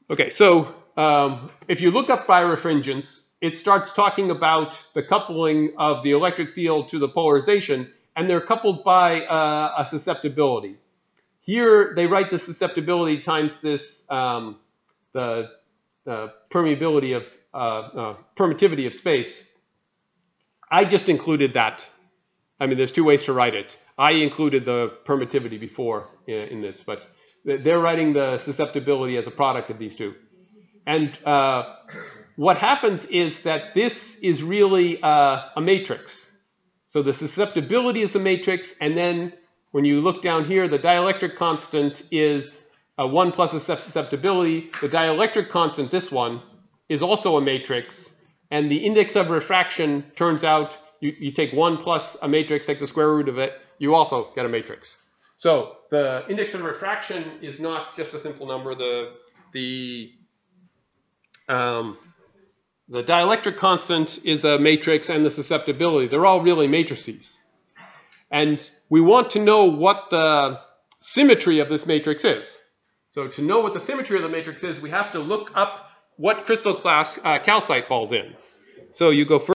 Okay, so if you look up birefringence, it starts talking about the coupling of the electric field to the polarization, and they're coupled by a susceptibility. Here they write the susceptibility times this the permeability of permittivity of space. I just included that. I mean, there's two ways to write it. I included the permittivity before in this, but they're writing the susceptibility as a product of these two. And what happens is that this is really a matrix. So the susceptibility is a matrix, and then when you look down here, the dielectric constant is 1 plus a susceptibility. The dielectric constant, this one, is also a matrix, and the index of refraction turns out you take 1 plus a matrix, take the square root of it, you also get a matrix. So the index of refraction is not just a simple number. The dielectric constant is a matrix, and the susceptibility, they're all really matrices. And we want to know what the symmetry of this matrix is. So to know what the symmetry of the matrix is, we have to look up what crystal class calcite falls in. So you go first.